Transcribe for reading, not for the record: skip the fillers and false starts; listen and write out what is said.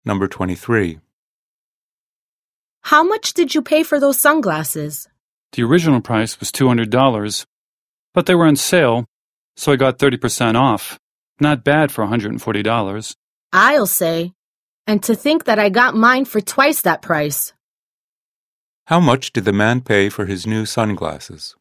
Number 23. How much did you pay for those sunglasses? The original price was $200, but they were on sale, so I got 30% off. Not bad for $140. I'll say. And to think that I got mine for twice that price. How much did the man pay for his new sunglasses?